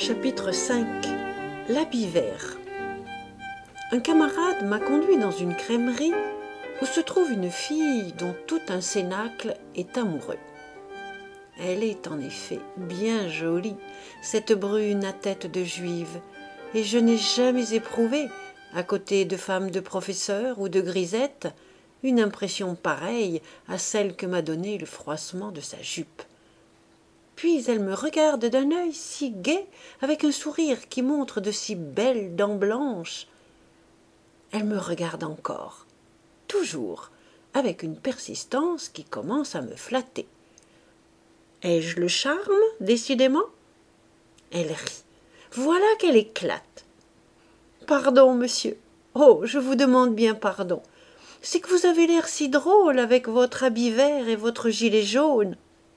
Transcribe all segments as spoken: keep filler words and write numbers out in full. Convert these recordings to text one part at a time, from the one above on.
Chapitre cinq. L'habit vert. Un camarade m'a conduit dans une crèmerie où se trouve une fille dont tout un cénacle est amoureux. Elle est en effet bien jolie, cette brune à tête de juive, et je n'ai jamais éprouvé, à côté de femmes de professeurs ou de grisettes, une impression pareille à celle que m'a donnée le froissement de sa jupe. Puis elle me regarde d'un œil si gai, avec un sourire qui montre de si belles dents blanches. Elle me regarde encore, toujours, avec une persistance qui commence à me flatter. Ai-je le charme, décidément? Elle rit. Voilà qu'elle éclate. Pardon, monsieur. Oh, je vous demande bien pardon. C'est que vous avez l'air si drôle avec votre habit vert et votre gilet jaune.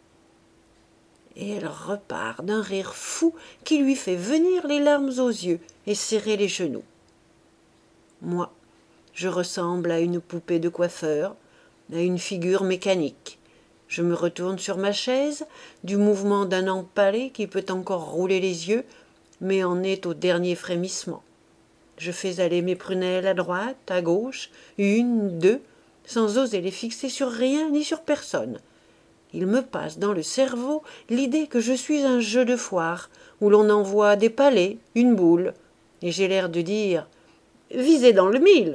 Et elle repart d'un rire fou qui lui fait venir les larmes aux yeux et serrer les genoux. Moi, je ressemble à une poupée de coiffeur, à une figure mécanique. Je me retourne sur ma chaise, du mouvement d'un empalé qui peut encore rouler les yeux, mais en est au dernier frémissement. Je fais aller mes prunelles à droite, à gauche, une, deux, sans oser les fixer sur rien ni sur personne. Il me passe dans le cerveau l'idée que je suis un jeu de foire, où l'on envoie des palets, une boule, et j'ai l'air de dire « Visez dans le mille !»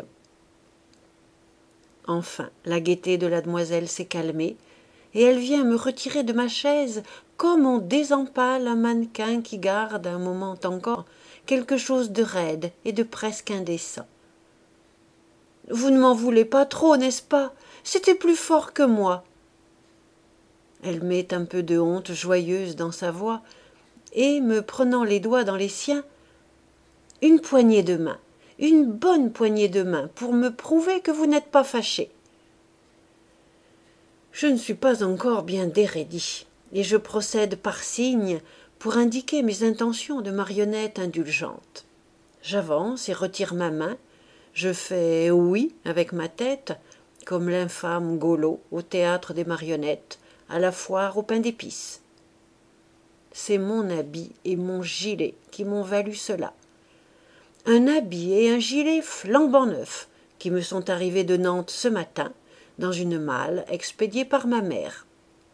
Enfin, la gaieté de la demoiselle s'est calmée, et elle vient me retirer de ma chaise comme on désempale un mannequin qui garde, un moment encore, quelque chose de raide et de presque indécent. « Vous ne m'en voulez pas trop, n'est-ce pas? C'était plus fort que moi. » Elle met un peu de honte joyeuse dans sa voix, et, me prenant les doigts dans les siens, « Une poignée de main, une bonne poignée de main, pour me prouver que vous n'êtes pas fâché. » Je ne suis pas encore bien déraidie, et je procède par signes pour indiquer mes intentions de marionnette indulgente. J'avance et retire ma main, je fais « oui » avec ma tête, comme l'infâme Golo au théâtre des marionnettes, à la foire au pain d'épices. C'est mon habit et mon gilet qui m'ont valu cela. Un habit et un gilet flambant neufs qui me sont arrivés de Nantes ce matin, dans une malle expédiée par ma mère.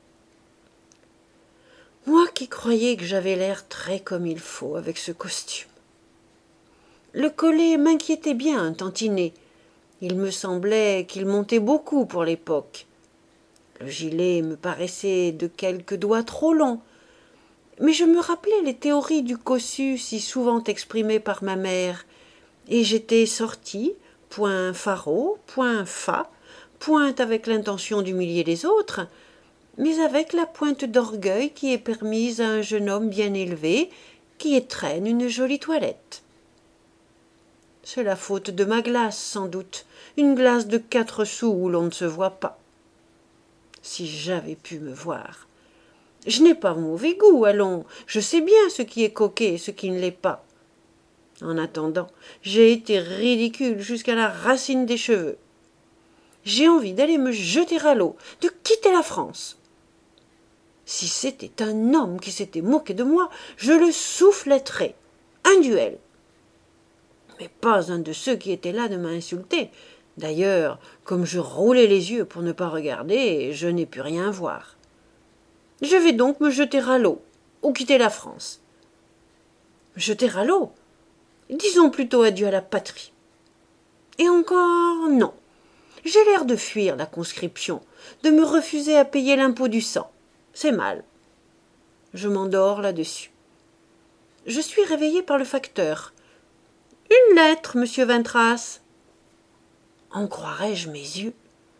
Moi qui croyais que j'avais l'air très comme il faut avec ce costume. Le collet m'inquiétait bien un tantinet. Il me semblait qu'il montait beaucoup pour l'époque. Le gilet me paraissait de quelques doigts trop long, mais je me rappelais les théories du cossu si souvent exprimées par ma mère, et j'étais sortie, point faro, point fa, point avec l'intention d'humilier les autres, mais avec la pointe d'orgueil qui est permise à un jeune homme bien élevé, qui étrenne une jolie toilette. C'est la faute de ma glace, sans doute, une glace de quatre sous où l'on ne se voit pas. Si j'avais pu me voir. Je n'ai pas mauvais goût, allons, je sais bien ce qui est coquet et ce qui ne l'est pas. En attendant, j'ai été ridicule jusqu'à la racine des cheveux. J'ai envie d'aller me jeter à l'eau, de quitter la France. Si c'était un homme qui s'était moqué de moi, je le souffletterais. Un duel. Mais pas un de ceux qui étaient là ne m'a insulté. D'ailleurs, comme je roulais les yeux pour ne pas regarder, je n'ai pu rien voir. Je vais donc me jeter à l'eau, ou quitter la France. Jeter à l'eau? Disons plutôt adieu à la patrie. Et encore, non. J'ai l'air de fuir la conscription, de me refuser à payer l'impôt du sang. C'est mal. Je m'endors là-dessus. Je suis réveillée par le facteur. Une lettre, monsieur Vintras. En croirais-je mes yeux?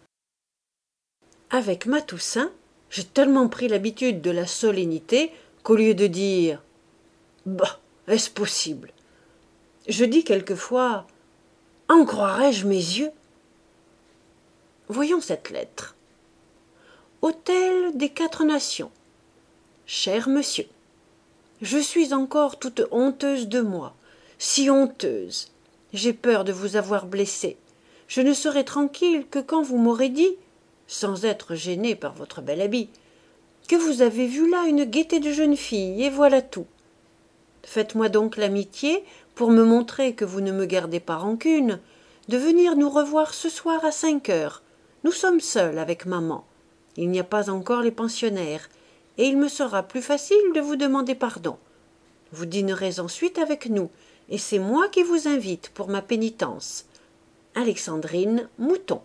Avec ma Toussaint, j'ai tellement pris l'habitude de la solennité qu'au lieu de dire « Bah, est-ce possible ?» je dis quelquefois « En croirais-je mes yeux ?» Voyons cette lettre. Hôtel des Quatre Nations. Cher monsieur, je suis encore toute honteuse de moi, si honteuse. J'ai peur de vous avoir blessé. Je ne serai tranquille que quand vous m'aurez dit, sans être gêné par votre bel habit, que vous avez vu là une gaieté de jeune fille, et voilà tout. Faites-moi donc l'amitié, pour me montrer que vous ne me gardez pas rancune, de venir nous revoir ce soir à cinq heures. Nous sommes seuls avec maman. Il n'y a pas encore les pensionnaires, et il me sera plus facile de vous demander pardon. Vous dînerez ensuite avec nous, et c'est moi qui vous invite pour ma pénitence. Alexandrine Mouton.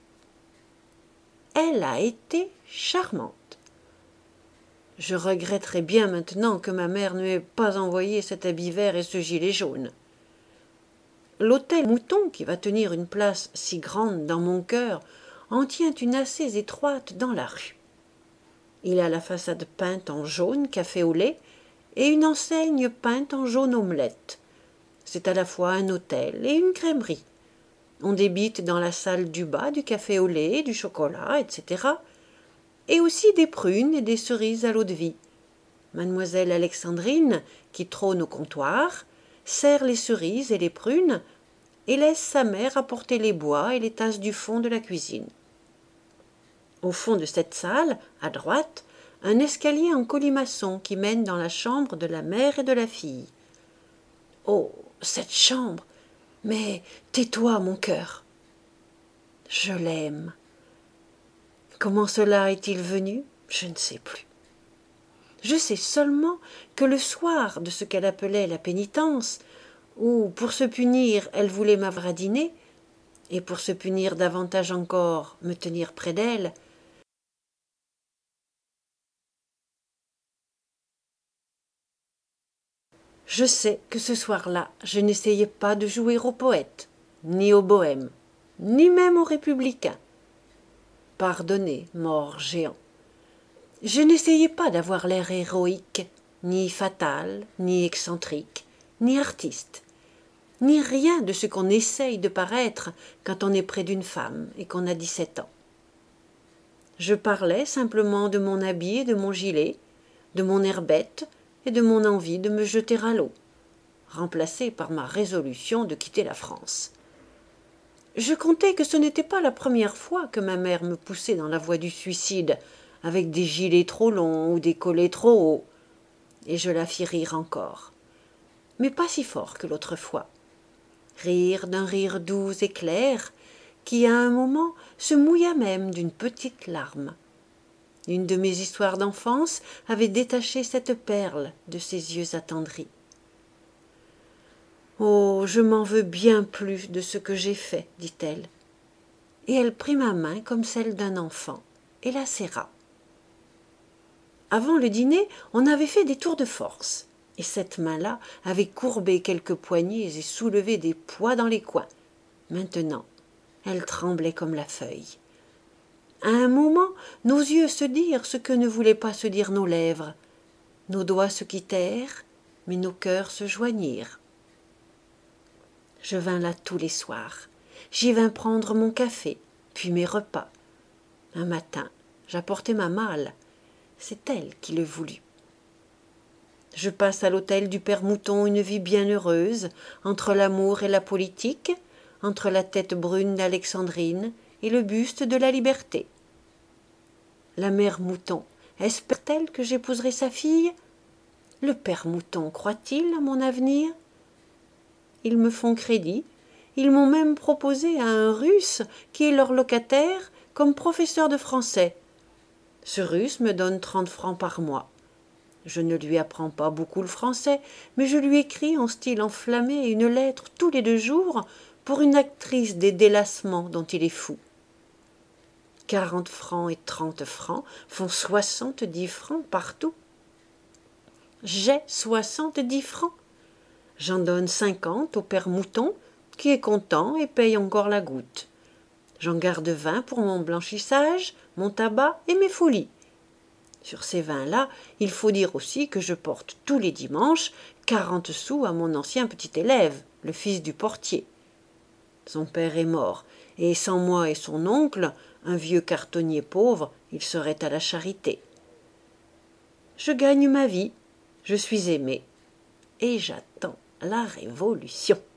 Elle a été charmante. Je regretterais bien maintenant que ma mère ne m'ait pas envoyé cet habit vert et ce gilet jaune. L'hôtel Mouton, qui va tenir une place si grande dans mon cœur, en tient une assez étroite dans la rue. Il a la façade peinte en jaune café au lait et une enseigne peinte en jaune omelette. C'est à la fois un hôtel et une crèmerie. On débite dans la salle du bas du café au lait, du chocolat, et cetera, et aussi des prunes et des cerises à l'eau-de-vie. Mademoiselle Alexandrine, qui trône au comptoir, sert les cerises et les prunes et laisse sa mère apporter les bois et les tasses du fond de la cuisine. Au fond de cette salle, à droite, un escalier en colimaçon qui mène dans la chambre de la mère et de la fille. Oh, cette chambre! Mais tais-toi, mon cœur. Je l'aime. Comment cela est-il venu? Je ne sais plus. Je sais seulement que le soir de ce qu'elle appelait la pénitence, où, pour se punir, elle voulait m'avoir à dîner, et pour se punir davantage encore, me tenir près d'elle, je sais que ce soir-là, je n'essayais pas de jouer au poète, ni au bohème, ni même au républicain. Pardonnez, mort géant. Je n'essayais pas d'avoir l'air héroïque, ni fatal, ni excentrique, ni artiste, ni rien de ce qu'on essaye de paraître quand on est près d'une femme et qu'on a dix-sept ans. Je parlais simplement de mon habit et de mon gilet, de mon air bête et de mon envie de me jeter à l'eau, remplacée par ma résolution de quitter la France. Je comptais que ce n'était pas la première fois que ma mère me poussait dans la voie du suicide, avec des gilets trop longs ou des collets trop hauts, et je la fis rire encore, mais pas si fort que l'autre fois. Rire d'un rire doux et clair, qui à un moment se mouilla même d'une petite larme. Une de mes histoires d'enfance avait détaché cette perle de ses yeux attendris. « Oh, je m'en veux bien plus de ce que j'ai fait, dit-elle. » Et elle prit ma main comme celle d'un enfant et la serra. Avant le dîner, on avait fait des tours de force, et cette main-là avait courbé quelques poignets et soulevé des poids dans les coins. Maintenant, elle tremblait comme la feuille. À un moment, nos yeux se dirent ce que ne voulaient pas se dire nos lèvres. Nos doigts se quittèrent, mais nos cœurs se joignirent. Je vins là tous les soirs. J'y vins prendre mon café, puis mes repas. Un matin, j'apportai ma malle. C'est elle qui le voulut. Je passe à l'hôtel du Père Mouton une vie bien heureuse, entre l'amour et la politique, entre la tête brune d'Alexandrine et le buste de la liberté. La mère Mouton espère-t-elle que j'épouserai sa fille? Le Père Mouton croit-il à mon avenir? Ils me font crédit, ils m'ont même proposé à un Russe qui est leur locataire comme professeur de français. Ce Russe me donne trente francs par mois. Je ne lui apprends pas beaucoup le français, mais je lui écris en style enflammé une lettre tous les deux jours pour une actrice des délassements dont il est fou. Quarante francs et trente francs font soixante-dix francs partout. J'ai soixante-dix francs. J'en donne cinquante au Père Mouton, qui est content et paye encore la goutte. J'en garde vingt pour mon blanchissage, mon tabac et mes folies. Sur ces vingt-là, il faut dire aussi que je porte tous les dimanches quarante sous à mon ancien petit élève, le fils du portier. Son père est mort, et sans moi et son oncle, un vieux cartonnier pauvre, il serait à la charité. Je gagne ma vie, je suis aimée, et j'attends la révolution.